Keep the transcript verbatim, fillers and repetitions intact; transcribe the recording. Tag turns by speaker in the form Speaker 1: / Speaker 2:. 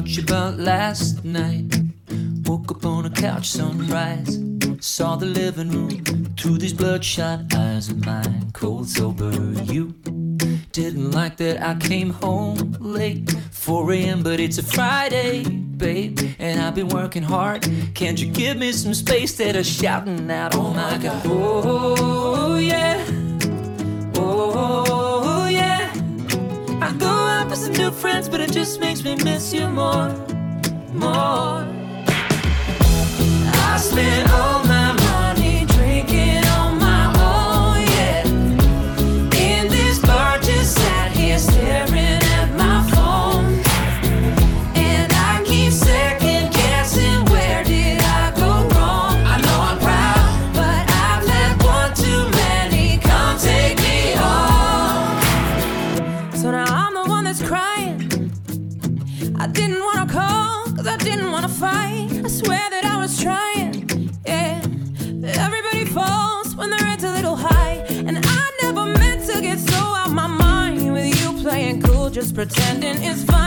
Speaker 1: much about last night. Woke up on a couch, sunrise. Saw the living room through these bloodshot eyes of mine. Cold sober, you didn't like that I came home late, four a.m. but it's a Friday, babe, and I've been working hard. Can't you give me some space? That are shouting out, oh my God. Oh yeah, oh yeah. I go out with some new friends, but it just makes me miss you more, more. I spent all my money drinking on my own, yeah. In this bar, just sat here staring at my phone, and I keep second guessing, where did I go wrong? I know I'm proud, but I've let one too many come take me home. So now I'm the one that's crying. I didn't wanna call, cause I didn't wanna fight. I swear that I was trying, yeah. Everybody falls when their head's a little high, and I never meant to get so out my mind with you playing cool, just pretending it's fine.